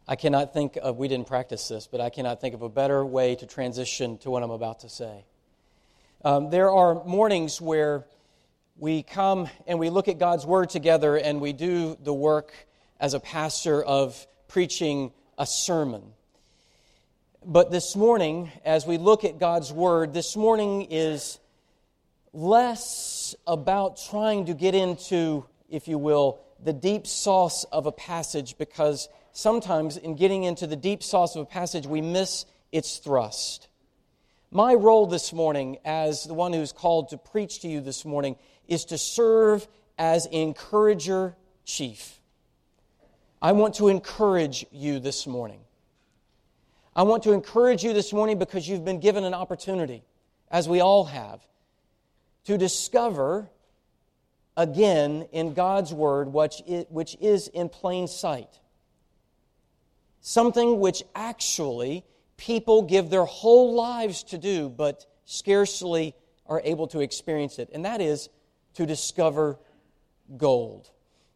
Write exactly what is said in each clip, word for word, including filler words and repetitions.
I cannot think of, we didn't practice this, but I cannot think of a better way to transition to what I'm about to say. Um, there are mornings where we come and we look at God's Word together and we do the work as a pastor of preaching a sermon. But this morning, as we look at God's Word, this morning is less about trying to get into, if you will, the deep sauce of a passage, because sometimes in getting into the deep sauce of a passage, we miss its thrust. My role this morning, as the one who's called to preach to you this morning, is to serve as encourager chief. I want to encourage you this morning. I want to encourage you this morning because you've been given an opportunity, as we all have, to discover again in God's Word which is in plain sight. Something which actually people give their whole lives to do, but scarcely are able to experience it. And that is to discover gold.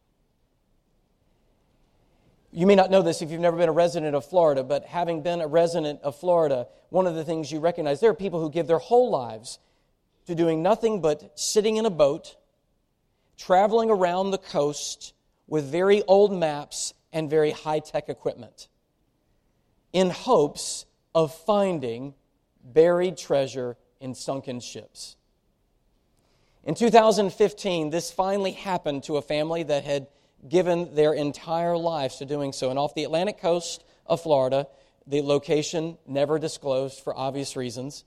You may not know this if you've never been a resident of Florida, but having been a resident of Florida, one of the things you recognize, there are people who give their whole lives to doing nothing but sitting in a boat, traveling around the coast with very old maps and very high-tech equipment, in hopes of finding buried treasure in sunken ships. In two thousand fifteen, this finally happened to a family that had given their entire lives to doing so. And off the Atlantic coast of Florida, the location never disclosed for obvious reasons,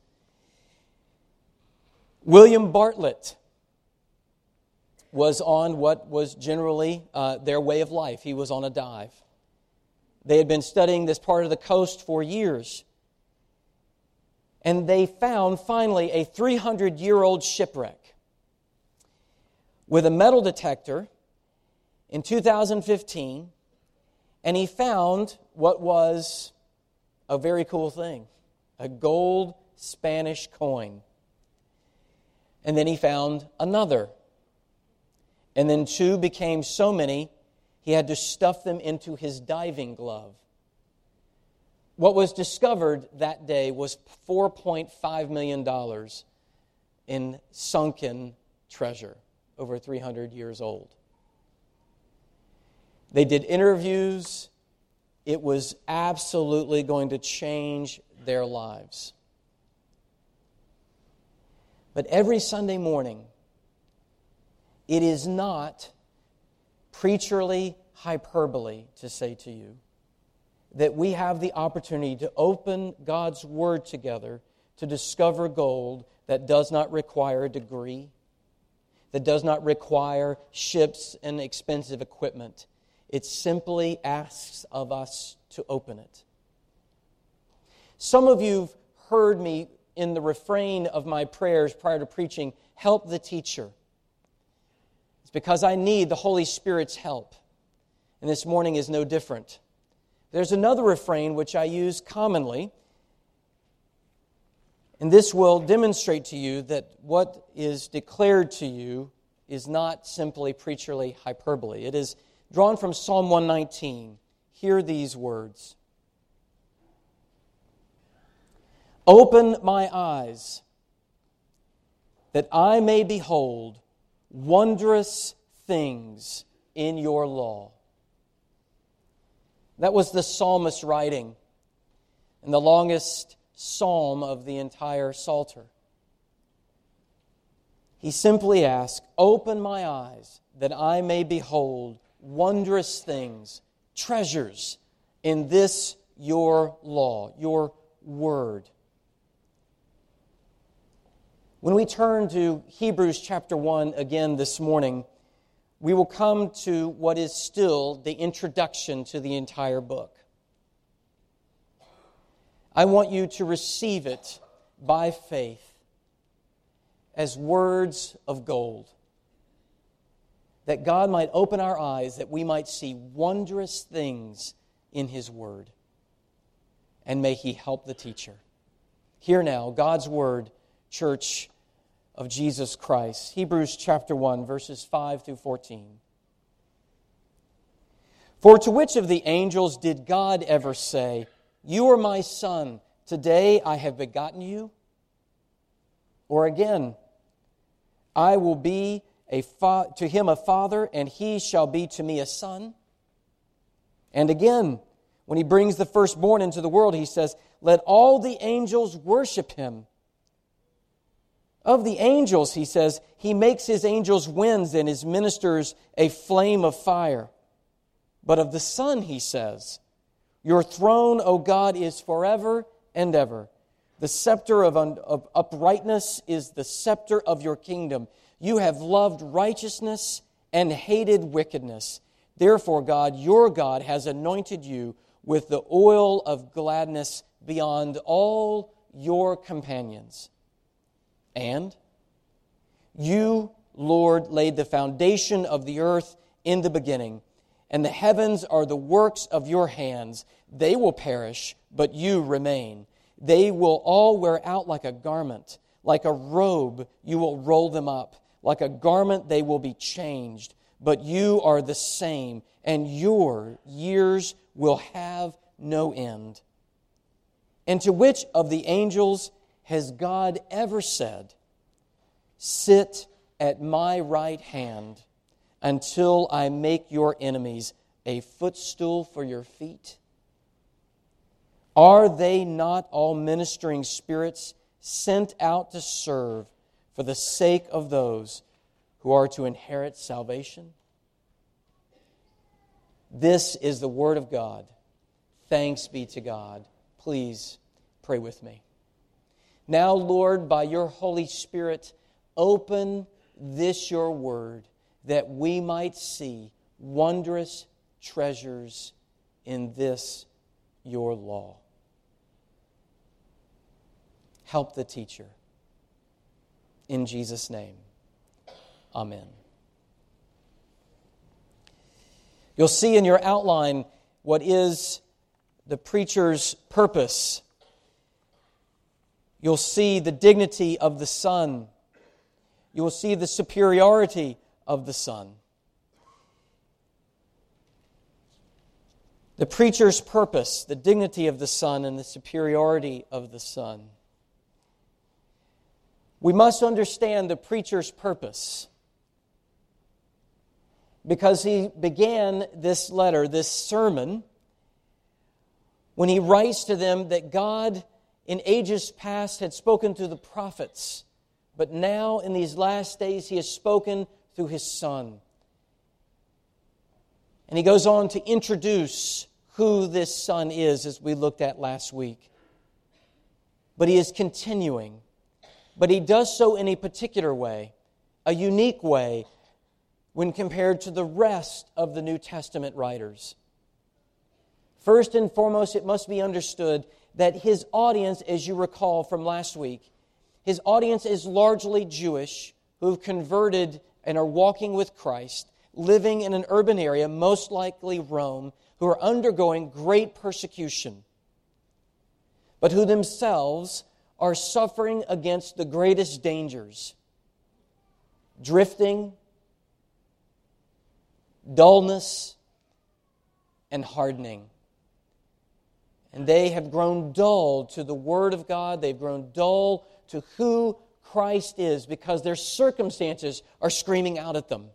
William Bartlett was on what was generally uh, their way of life. He was on a dive. They had been studying this part of the coast for years. And they found, finally, a three hundred year old shipwreck with a metal detector in two thousand fifteen. And he found what was a very cool thing, a gold Spanish coin. And then he found another. And then two became so many, he had to stuff them into his diving glove. What was discovered that day was four point five million dollars in sunken treasure, over three hundred years old. They did interviews. It was absolutely going to change their lives. But every Sunday morning, it is not preacherly hyperbole to say to you that we have the opportunity to open God's Word together to discover gold that does not require a degree, that does not require ships and expensive equipment. It simply asks of us to open it. Some of you have heard me in the refrain of my prayers prior to preaching, help the teacher. It's because I need the Holy Spirit's help. And this morning is no different. There's another refrain which I use commonly, and this will demonstrate to you that what is declared to you is not simply preacherly hyperbole. It is drawn from Psalm one nineteen. Hear these words. Open my eyes, that I may behold wondrous things in your law. That was the psalmist writing, and the longest psalm of the entire Psalter. He simply asked, open my eyes, that I may behold wondrous things, treasures in this your law, your word. When we turn to Hebrews chapter one again this morning, we will come to what is still the introduction to the entire book. I want you to receive it by faith as words of gold, that God might open our eyes, that we might see wondrous things in His Word. And may He help the teacher. Hear now God's Word, Church of Jesus Christ. Hebrews chapter one, verses five through fourteen. For to which of the angels did God ever say, 'You are my son, today I have begotten you'? Or again, 'I will be a fa- to him a father, and he shall be to me a son'? And again, when he brings the firstborn into the world, he says, 'Let all the angels worship him.' Of the angels, he says, he makes his angels winds and his ministers a flame of fire. But of the Son, he says, 'Your throne, O God, is forever and ever. The scepter of, un- of uprightness is the scepter of your kingdom. You have loved righteousness and hated wickedness. Therefore, God, your God, has anointed you with the oil of gladness beyond all your companions. And you, Lord, laid the foundation of the earth in the beginning, and the heavens are the works of your hands. They will perish, but you remain. They will all wear out like a garment. Like a robe, you will roll them up. Like a garment, they will be changed. But you are the same, and your years will have no end. And to which of the angels has God ever said, 'Sit at my right hand until I make your enemies a footstool for your feet'? Are they not all ministering spirits sent out to serve for the sake of those who are to inherit salvation?" This is the Word of God. Thanks be to God. Please pray with me. Now, Lord, by your Holy Spirit, open this your Word that we might see wondrous treasures in this your law. Help the teacher. In Jesus' name, amen. You'll see in your outline what is the preacher's purpose. You'll see the dignity of the Son. You will see the superiority of the Son. The preacher's purpose, the dignity of the Son, and the superiority of the Son. We must understand the preacher's purpose, because he began this letter, this sermon, when he writes to them that God in ages past had spoken through the prophets, but now in these last days he has spoken through his Son. And he goes on to introduce who this Son is, as we looked at last week. But he is continuing. But he does so in a particular way, a unique way, when compared to the rest of the New Testament writers. First and foremost, it must be understood that his audience, as you recall from last week, his audience is largely Jewish who have converted and are walking with Christ, living in an urban area, most likely Rome, who are undergoing great persecution, but who themselves are suffering against the greatest dangers: drifting, dullness, and hardening. And they have grown dull to the Word of God. They've grown dull to who Christ is because their circumstances are screaming out at them.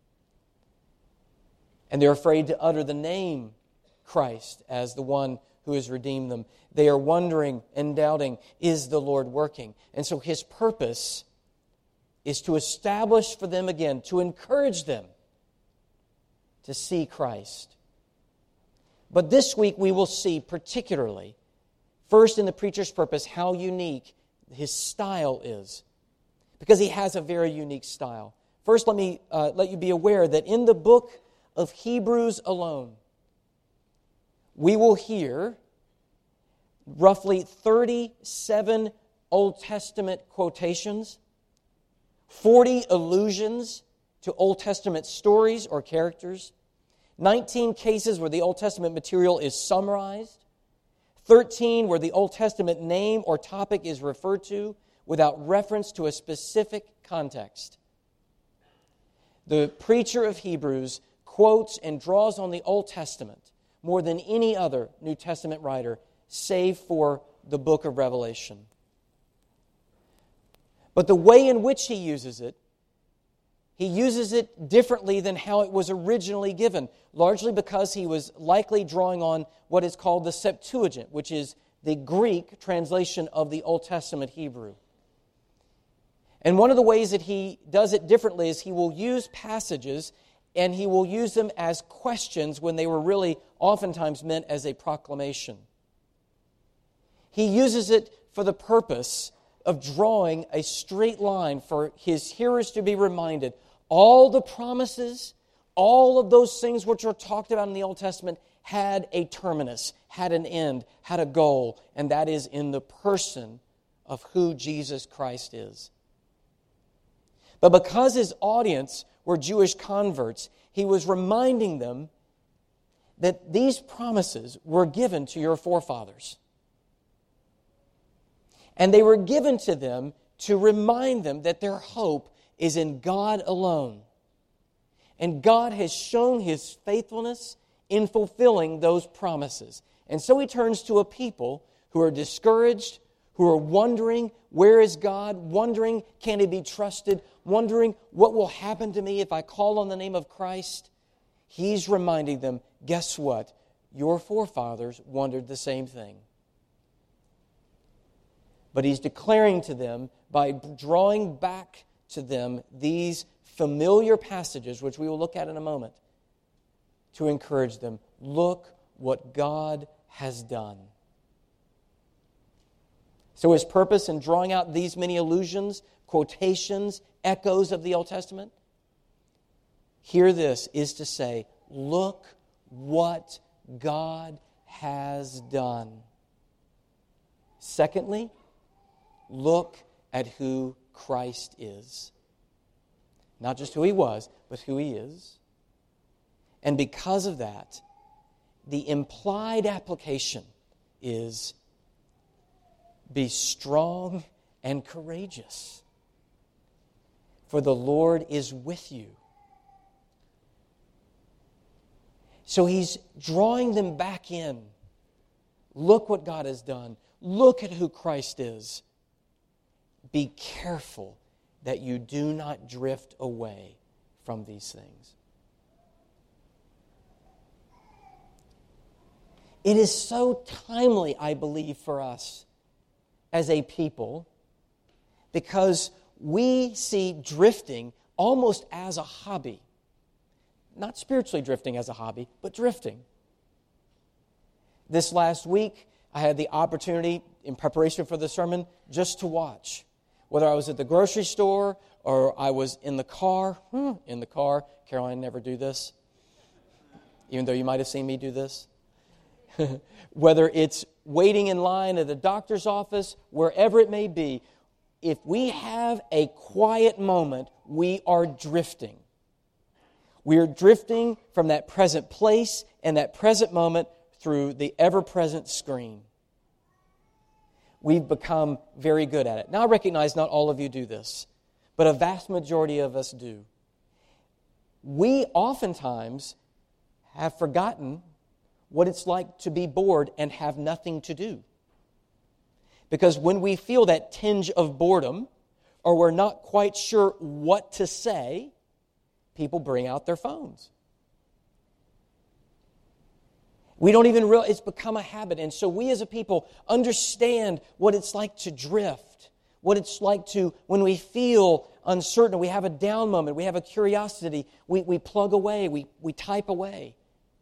And they're afraid to utter the name Christ as the one who has redeemed them. They are wondering and doubting, is the Lord working? And so his purpose is to establish for them again, to encourage them to see Christ. But this week we will see particularly, first in the preacher's purpose, how unique his style is. Because he has a very unique style. First, let me uh, let you be aware that in the book of Hebrews alone, we will hear roughly thirty-seven Old Testament quotations, forty allusions to Old Testament stories or characters, nineteen cases where the Old Testament material is summarized, thirteen where the Old Testament name or topic is referred to without reference to a specific context. The preacher of Hebrews quotes and draws on the Old Testament more than any other New Testament writer, save for the book of Revelation. But the way in which he uses it, he uses it differently than how it was originally given, largely because he was likely drawing on what is called the Septuagint, which is the Greek translation of the Old Testament Hebrew. And one of the ways that he does it differently is he will use passages and he will use them as questions when they were really oftentimes meant as a proclamation. He uses it for the purpose of drawing a straight line for his hearers to be reminded all the promises, all of those things which are talked about in the Old Testament had a terminus, had an end, had a goal, and that is in the person of who Jesus Christ is. But because his audience were Jewish converts, he was reminding them that these promises were given to your forefathers. And they were given to them to remind them that their hope is in God alone. And God has shown His faithfulness in fulfilling those promises. And so He turns to a people who are discouraged, who are wondering, where is God? Wondering, can He be trusted? Wondering, what will happen to me if I call on the name of Christ? He's reminding them, guess what? Your forefathers wondered the same thing. But He's declaring to them, by drawing back to them these familiar passages, which we will look at in a moment, to encourage them, look what God has done. So His purpose in drawing out these many allusions, quotations, echoes of the Old Testament, hear this, is to say, look what God has done. Secondly, look at who Christ is. Not just who He was, but who He is. And because of that, the implied application is be strong and courageous, for the Lord is with you. So He's drawing them back in. Look what God has done. Look at who Christ is. Be careful that you do not drift away from these things. It is so timely, I believe, for us as a people, because we see drifting almost as a hobby. Not spiritually drifting as a hobby, but drifting. This last week, I had the opportunity, in preparation for the sermon, just to watch. Whether I was at the grocery store or I was in the car, in the car. Caroline, never do this, even though you might have seen me do this. Whether it's waiting in line at a doctor's office, wherever it may be, if we have a quiet moment, we are drifting. We are drifting from that present place and that present moment through the ever-present screen. We've become very good at it. Now, I recognize not all of you do this, but a vast majority of us do. We oftentimes have forgotten what it's like to be bored and have nothing to do. Because when we feel that tinge of boredom, or we're not quite sure what to say, people bring out their phones. We don't even realize it's become a habit. And so we as a people understand what it's like to drift, what it's like to, when we feel uncertain, we have a down moment, we have a curiosity, we, we plug away, we, we type away.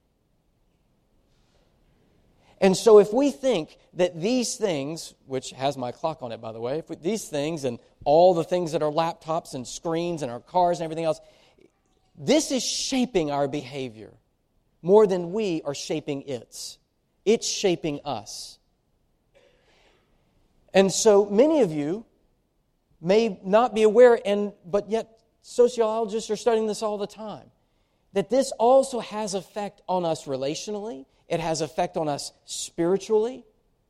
And so if we think that these things, which has my clock on it, by the way, if we, these things and all the things that are laptops and screens and our cars and everything else, this is shaping our behavior more than we are shaping its. It's shaping us. And so many of you may not be aware, and but yet sociologists are studying this all the time, that this also has effect on us relationally. It has effect on us spiritually.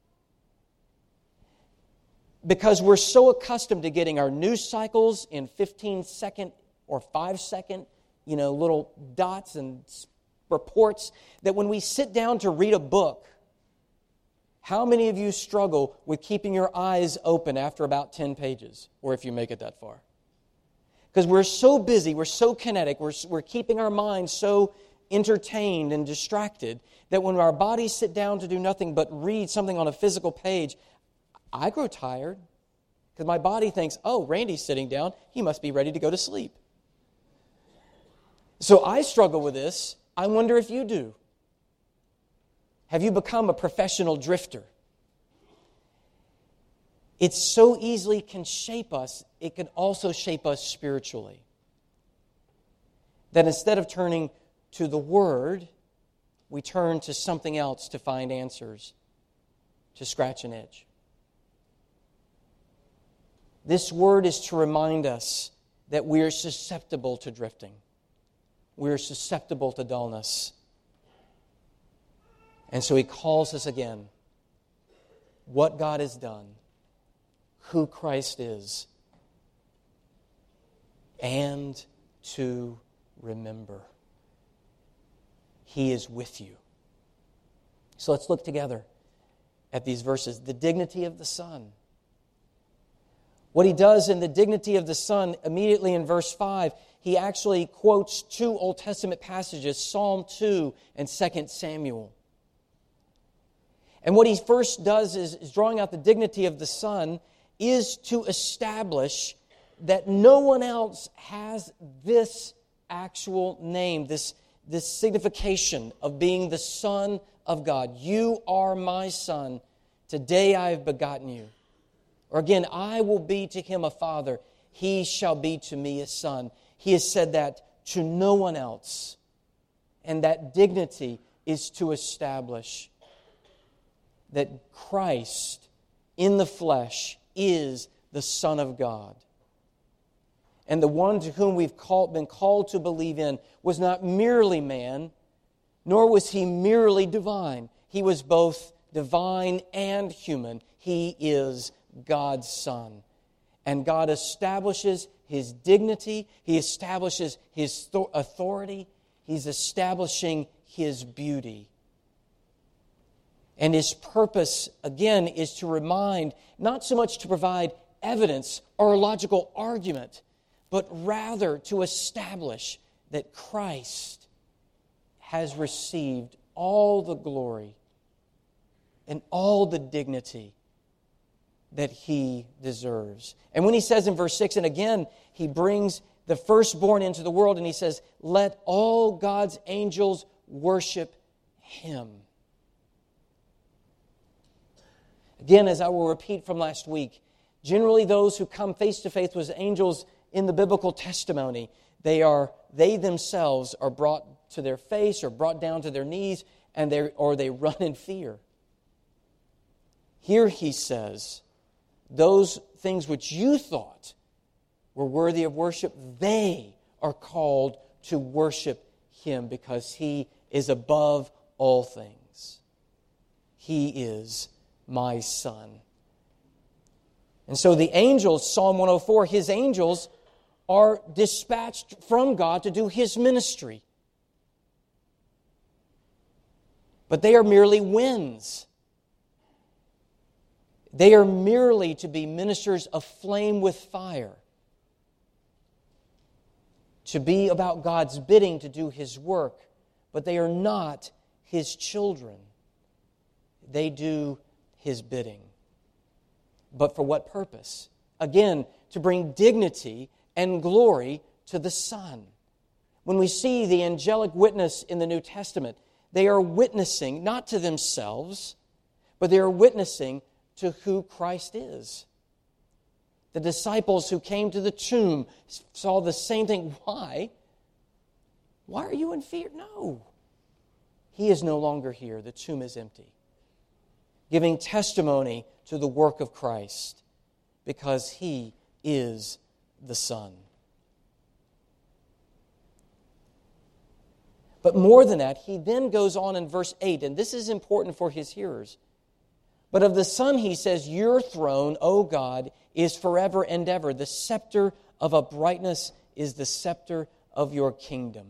Because we're so accustomed to getting our news cycles in fifteen second or five second you know, little dots and reports, that when we sit down to read a book, how many of you struggle with keeping your eyes open after about ten pages, or if you make it that far? Because we're so busy, we're so kinetic, we're, we're keeping our minds so entertained and distracted that when our bodies sit down to do nothing but read something on a physical page, I grow tired because my body thinks, oh, Randy's sitting down, he must be ready to go to sleep. So I struggle with this. I wonder if you do. Have you become a professional drifter? It so easily can shape us. It can also shape us spiritually. That instead of turning to the Word, we turn to something else to find answers, to scratch an itch. This Word is to remind us that we are susceptible to drifting. We are susceptible to dullness. And so He calls us again. What God has done, who Christ is, and to remember. He is with you. So let's look together at these verses. The dignity of the Son. What He does in the dignity of the Son, immediately in verse five, He actually quotes two Old Testament passages, Psalm two and Second Samuel. And what He first does is, is drawing out the dignity of the Son, is to establish that no one else has this actual name, this, this signification of being the Son of God. You are my Son. Today I have begotten you. Or again, I will be to him a father. He shall be to me a son. He has said that to no one else. And that dignity is to establish that Christ in the flesh is the Son of God. And the one to whom we've called, been called to believe in was not merely man, nor was He merely divine. He was both divine and human. He is God's Son. And God establishes His dignity. He establishes His authority. He's establishing His beauty. And His purpose, again, is to remind, not so much to provide evidence or a logical argument, but rather to establish that Christ has received all the glory and all the dignity that He deserves. And when He says in verse six, and again, He brings the firstborn into the world, and He says, let all God's angels worship Him. Again, as I will repeat from last week, generally those who come face to face with angels in the biblical testimony, they are they themselves are brought to their face or brought down to their knees, and they or they run in fear. Here He says, those things which you thought were worthy of worship, they are called to worship Him because He is above all things. He is my Son. And so the angels, Psalm one oh four, His angels are dispatched from God to do His ministry. But they are merely winds. They are merely to be ministers aflame with fire, to be about God's bidding to do His work, but they are not His children. They do His bidding. But for what purpose? Again, to bring dignity and glory to the Son. When we see the angelic witness in the New Testament, they are witnessing not to themselves, but they are witnessing to who Christ is. The disciples who came to the tomb saw the same thing. Why? Why are you in fear? No. He is no longer here. The tomb is empty. Giving testimony to the work of Christ because He is the Son. But more than that, He then goes on in verse eight, and this is important for His hearers. But of the Son, He says, your throne, O God, is forever and ever. The scepter of uprightness is the scepter of your kingdom.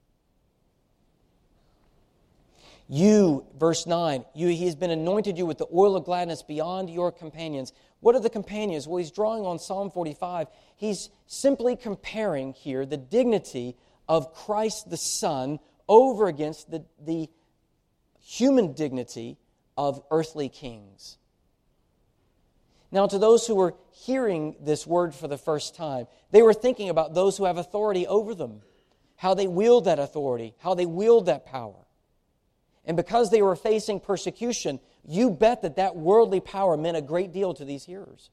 You, verse nine, you, He has been anointed you with the oil of gladness beyond your companions. What are the companions? Well, he's drawing on Psalm forty-five. He's simply comparing here the dignity of Christ the Son over against the, the human dignity of earthly kings. Now, to those who were hearing this word for the first time, they were thinking about those who have authority over them, how they wield that authority, how they wield that power. And because they were facing persecution, you bet that that worldly power meant a great deal to these hearers.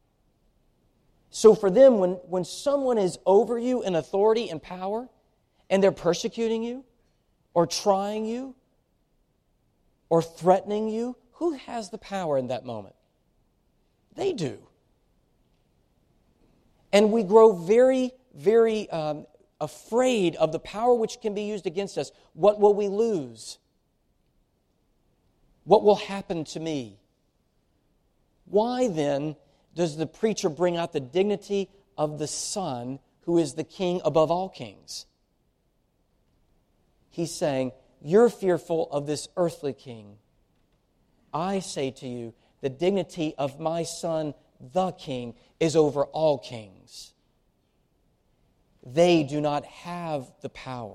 So for them, when, when someone is over you in authority and power, and they're persecuting you, or trying you, or threatening you, who has the power in that moment? They do. And we grow very, very um, afraid of the power which can be used against us. What will we lose? What will happen to me? Why then does the preacher bring out the dignity of the Son who is the King above all kings? He's saying, you're fearful of this earthly king. I say to you, the dignity of my Son, the King, is over all kings. They do not have the power.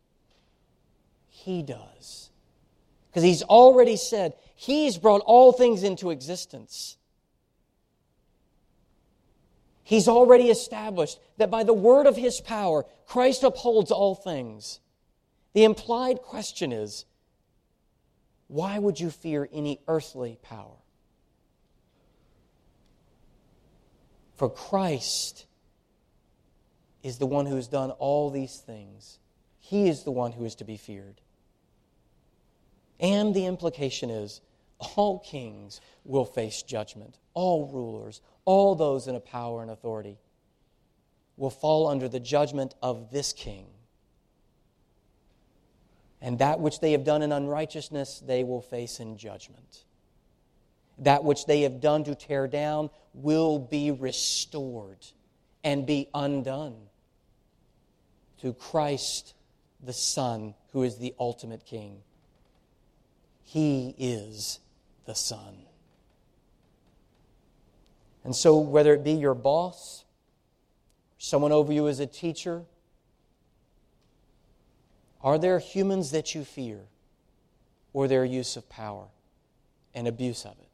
He does. Because He's already said, He's brought all things into existence. He's already established that by the word of His power, Christ upholds all things. The implied question is, why would you fear any earthly power? For Christ is the one who has done all these things. He is the one who is to be feared. And the implication is, all kings will face judgment. All rulers, all those in a power and authority will fall under the judgment of this king. And that which they have done in unrighteousness, they will face in judgment. That which they have done to tear down will be restored and be undone through Christ the Son, who is the ultimate King. He is the Son. And so whether it be your boss, someone over you as a teacher, are there humans that you fear, or their use of power and abuse of it?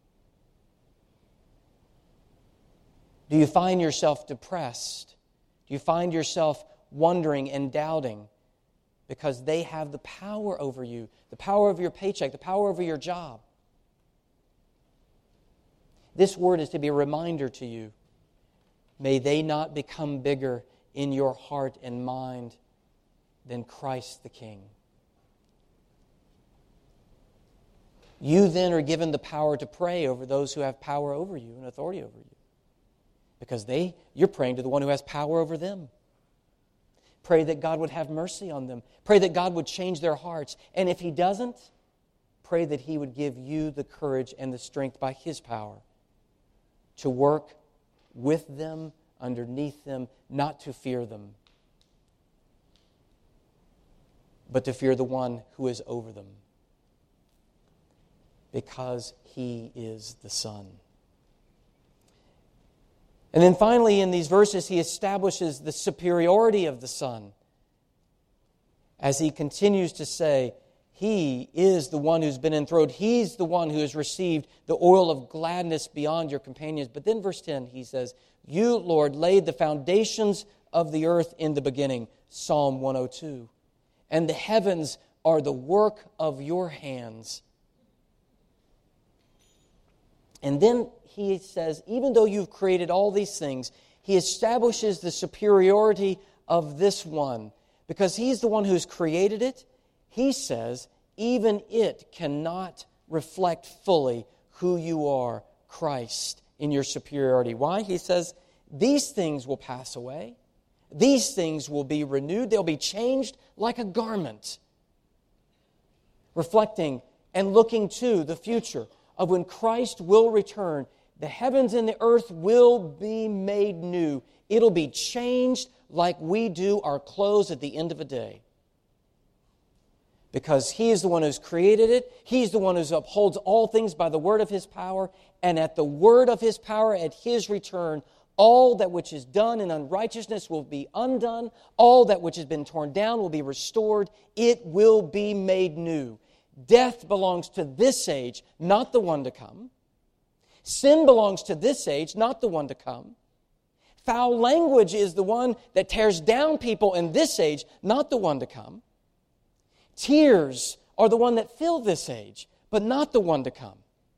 Do you find yourself depressed? Do you find yourself wondering and doubting because they have the power over you, the power over your paycheck, the power over your job? This word is to be a reminder to you. May they not become bigger in your heart and mind than Christ the King. You then are given the power to pray over those who have power over you and authority over you. Because they, you're praying to the one who has power over them. Pray that God would have mercy on them. Pray that God would change their hearts. And if He doesn't, pray that He would give you the courage and the strength by His power to work with them, underneath them, not to fear them, but to fear the one who is over them, because He is the Son. And then finally, in these verses, he establishes the superiority of the Son as he continues to say, He is the one who's been enthroned. He's the one who has received the oil of gladness beyond your companions. But then verse ten, he says, You, Lord, laid the foundations of the earth in the beginning, Psalm one oh two. And the heavens are the work of your hands. And then he says, even though you've created all these things, he establishes the superiority of this one. Because he's the one who's created it, he says, even it cannot reflect fully who you are, Christ, in your superiority. Why? He says, these things will pass away. These things will be renewed. They'll be changed like a garment. Reflecting and looking to the future of when Christ will return, the heavens and the earth will be made new. It'll be changed like we do our clothes at the end of a day. Because He is the one who's created it. He's the one who upholds all things by the word of His power. And at the word of His power, at His return, all that which is done in unrighteousness will be undone. All that which has been torn down will be restored. It will be made new. Death belongs to this age, not the one to come. Sin belongs to this age, not the one to come. Foul language is the one that tears down people in this age, not the one to come. Tears are the one that fill this age, but not the one to come.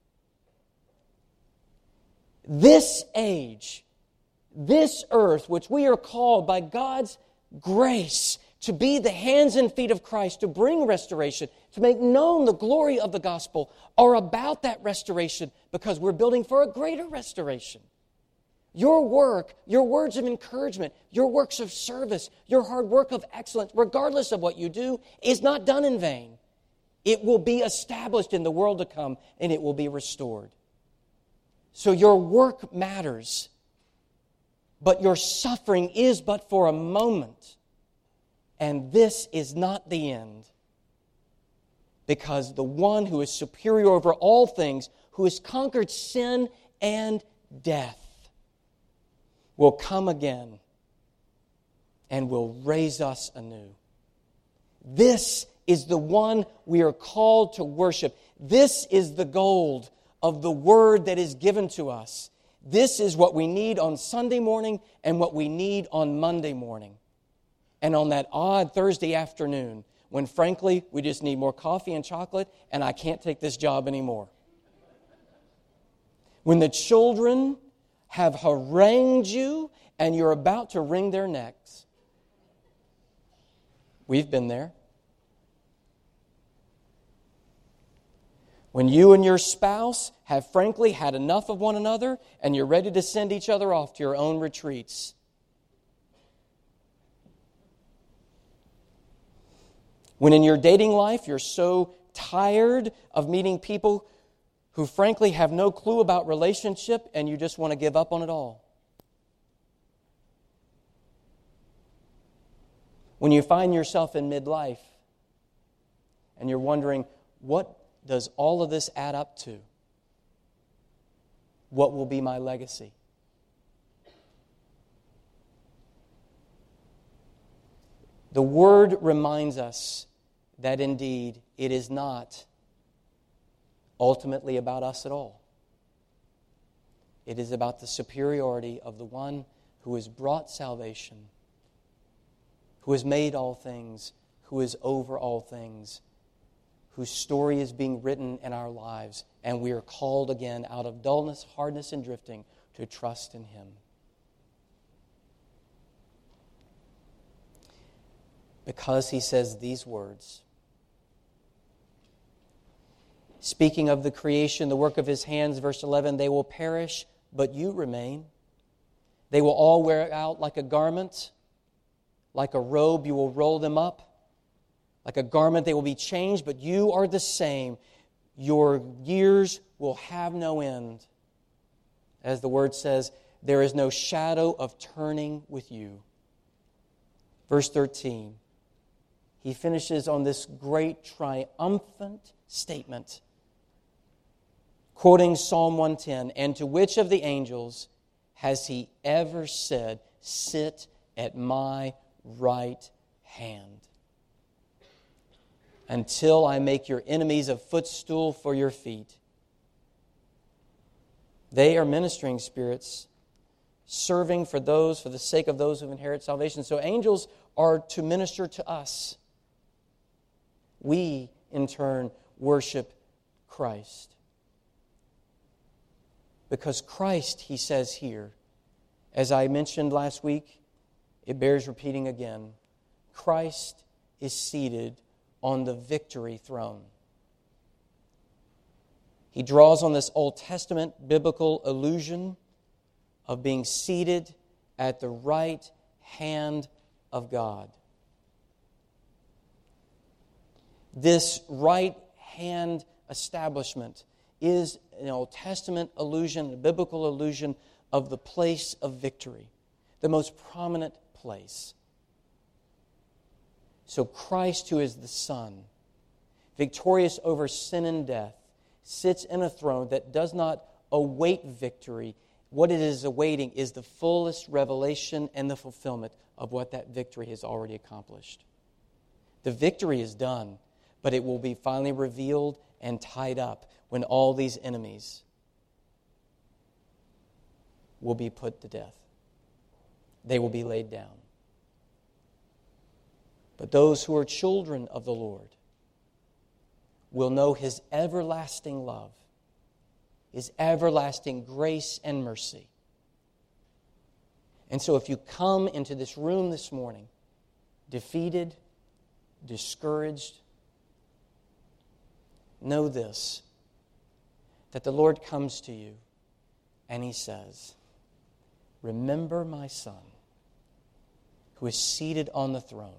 This age, this earth, which we are called by God's grace to be the hands and feet of Christ, to bring restoration, to make known the glory of the gospel, are about that restoration because we're building for a greater restoration. Your work, your words of encouragement, your works of service, your hard work of excellence, regardless of what you do, is not done in vain. It will be established in the world to come, and it will be restored. So your work matters, but your suffering is but for a moment. And this is not the end. Because the one who is superior over all things, who has conquered sin and death, will come again and will raise us anew. This is the one we are called to worship. This is the gold of the word that is given to us. This is what we need on Sunday morning and what we need on Monday morning. And on that odd Thursday afternoon, when frankly, we just need more coffee and chocolate and I can't take this job anymore. When the children have harangued you and you're about to wring their necks. We've been there. When you and your spouse have frankly had enough of one another and you're ready to send each other off to your own retreats. When in your dating life you're so tired of meeting people who frankly have no clue about relationship and you just want to give up on it all. When you find yourself in midlife and you're wondering, what does all of this add up to? What will be my legacy? The Word reminds us that indeed it is not ultimately about us at all. It is about the superiority of the one who has brought salvation, who has made all things, who is over all things, whose story is being written in our lives, and we are called again out of dullness, hardness, and drifting to trust in Him. Because He says these words, speaking of the creation, the work of His hands, verse eleven, they will perish, but you remain. They will all wear out like a garment. Like a robe, you will roll them up. Like a garment, they will be changed, but you are the same. Your years will have no end. As the Word says, there is no shadow of turning with you. Verse thirteen, he finishes on this great triumphant statement, quoting Psalm one ten, and to which of the angels has He ever said, sit at my right hand, until I make your enemies a footstool for your feet? They are ministering spirits, serving for those, for the sake of those who inherit salvation. So angels are to minister to us. We, in turn, worship Christ. Because Christ, he says here, as I mentioned last week, it bears repeating again, Christ is seated on the victory throne. He draws on this Old Testament biblical illusion of being seated at the right hand of God. This right hand establishment is an Old Testament illusion, a biblical illusion of the place of victory. the most prominent place. So Christ, who is the Son, victorious over sin and death, sits in a throne that does not await victory. What it is awaiting is the fullest revelation and the fulfillment of what that victory has already accomplished. The victory is done, but it will be finally revealed and tied up when all these enemies will be put to death. They will be laid down. But those who are children of the Lord will know His everlasting love, His everlasting grace and mercy. And so if you come into this room this morning defeated, discouraged, know this, that the Lord comes to you and He says, remember my Son who is seated on the throne.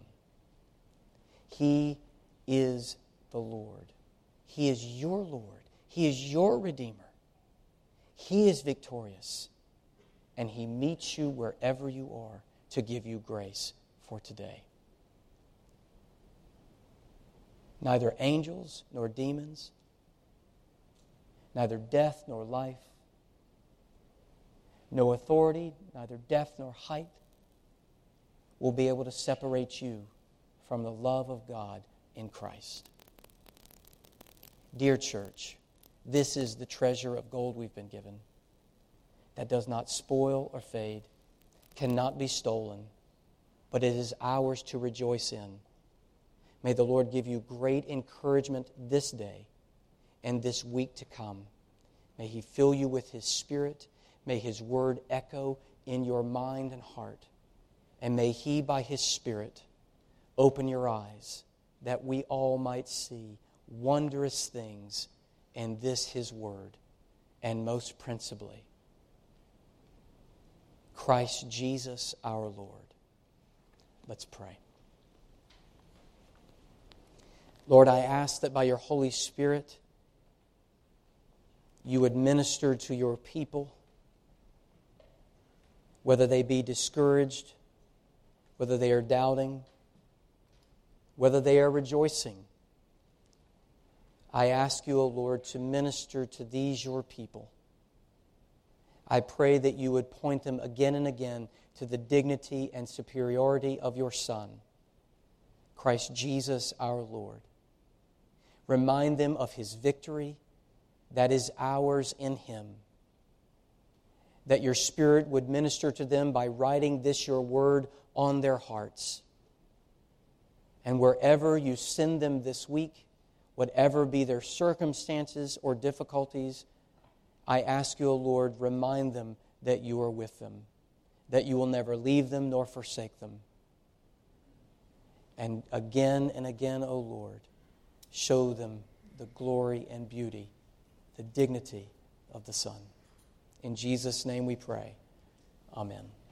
He is the Lord. He is your Lord. He is your Redeemer. He is victorious. And He meets you wherever you are to give you grace for today. Neither angels nor demons, neither death nor life, no authority, neither depth nor height, will be able to separate you from the love of God in Christ. Dear church, this is the treasure of gold we've been given that does not spoil or fade, cannot be stolen, but it is ours to rejoice in. May the Lord give you great encouragement this day and this week to come. May He fill you with His Spirit. May His Word echo in your mind and heart. And may He, by His Spirit, open your eyes that we all might see wondrous things in this His Word, and most principally, Christ Jesus our Lord. Let's pray. Lord, I ask that by your Holy Spirit, you would minister to your people, whether they be discouraged, whether they are doubting, whether they are rejoicing. I ask you, O Lord, to minister to these your people. I pray that you would point them again and again to the dignity and superiority of your Son, Christ Jesus our Lord. Remind them of His victory that is ours in Him. That your Spirit would minister to them by writing this your word on their hearts. And wherever you send them this week, whatever be their circumstances or difficulties, I ask you, O Lord, remind them that you are with them, that you will never leave them nor forsake them. And again and again, O Lord, show them the glory and beauty, the dignity of the Son. In Jesus' name we pray. Amen.